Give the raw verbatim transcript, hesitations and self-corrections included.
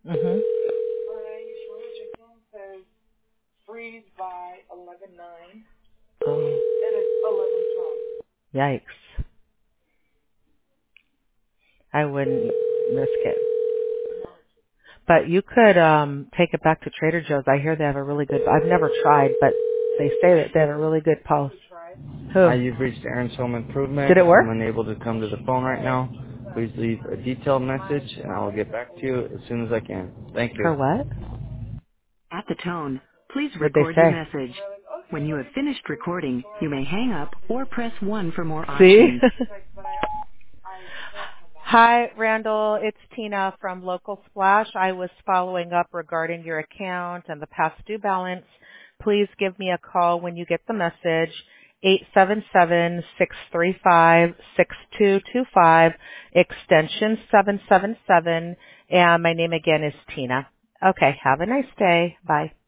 Mhm. My insurance account says freeze by eleven nine, Oh, and it's eleven twelve. yikes. I wouldn't risk it. But you could um take it back to Trader Joe's. I hear they have a really good. I've never tried, but they say that they have a really good pulse. Who? Hi, you've reached Aaron's Home Improvement. Did it I'm work? unable to come to the phone right now. Please leave a detailed message, and I will get back to you as soon as I can. Thank you. For what? At the tone, please What'd they record your say? message. When you have finished recording, you may hang up or press one for more See? options. Hi, Randall. It's Tina from Local Splash. I was following up regarding your account and the past due balance. Please give me a call when you get the message. eight seven seven, six three five, six two two five, extension seven seven seven. And my name again is Tina. Okay, have a nice day. Bye.